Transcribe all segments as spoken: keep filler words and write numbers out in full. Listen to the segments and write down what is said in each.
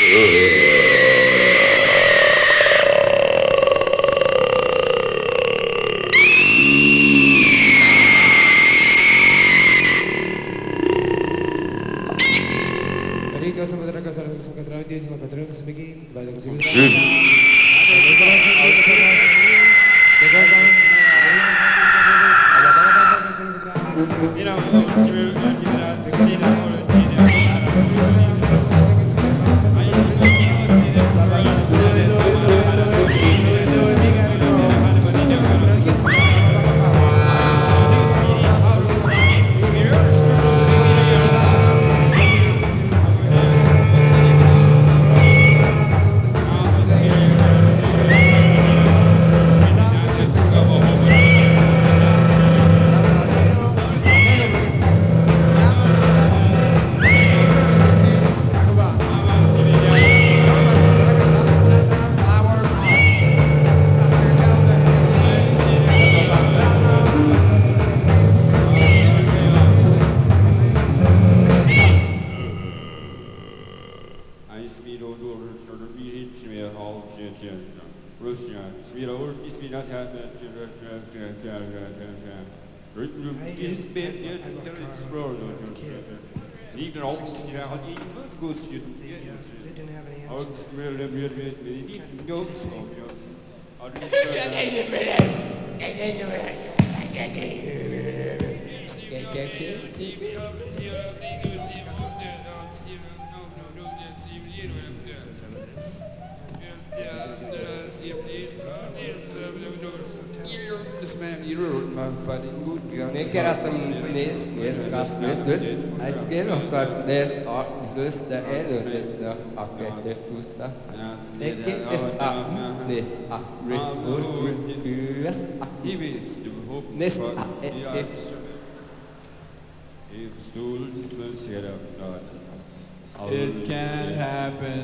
It can't happen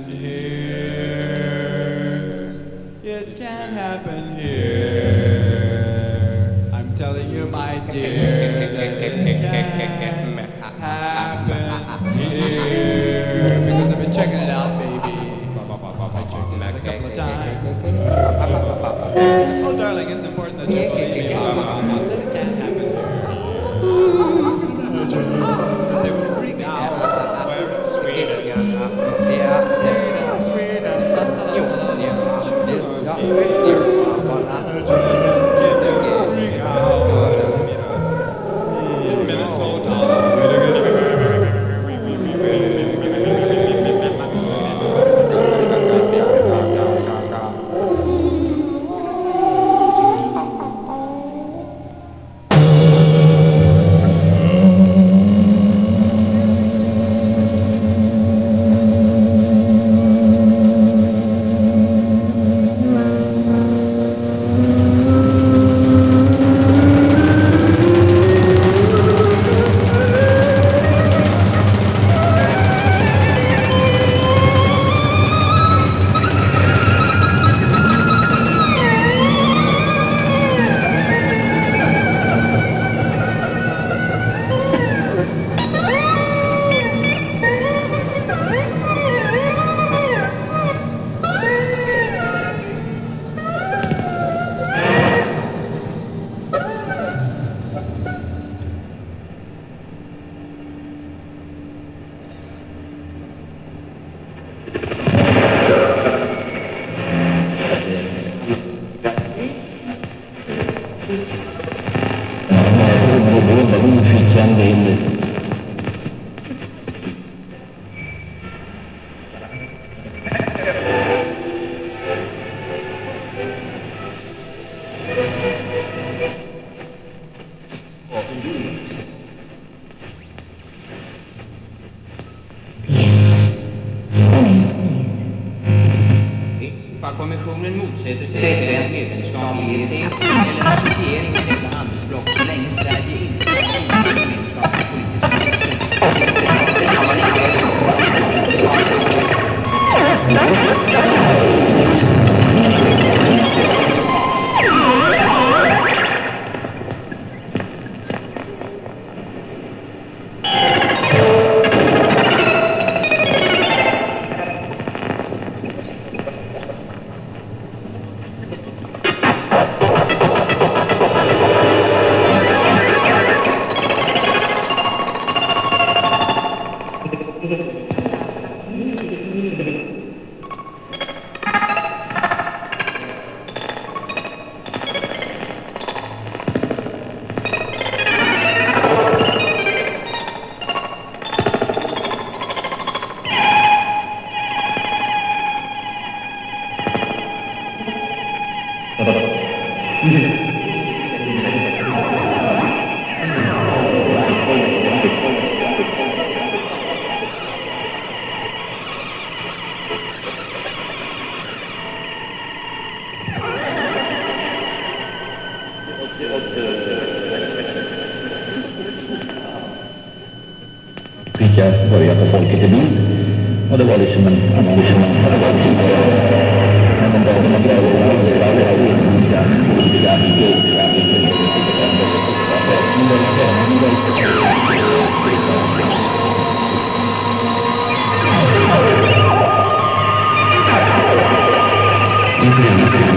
here. It can't happen here. I'm telling you, my dear, that it can't happen here. Because I've been checking it out, baby. I checked it out a couple of times. Oh, darling, it's important that you believe me. That it can't happen here. They would freak out somewhere in Sweden. Yeah, Sweden. In Minnesota. Kommissionen motsätter sig svenskt medlemskap i E C eller associering med detta handelsblock så länge Sverige inte är medlemskap i politisk politik. Det kan man inte Fick jag börja på Folket i bild och det var liksom en analys som man hade varit tidigare. Men den dagen man drar över och det var det här olika, olika, olika, olika, olika,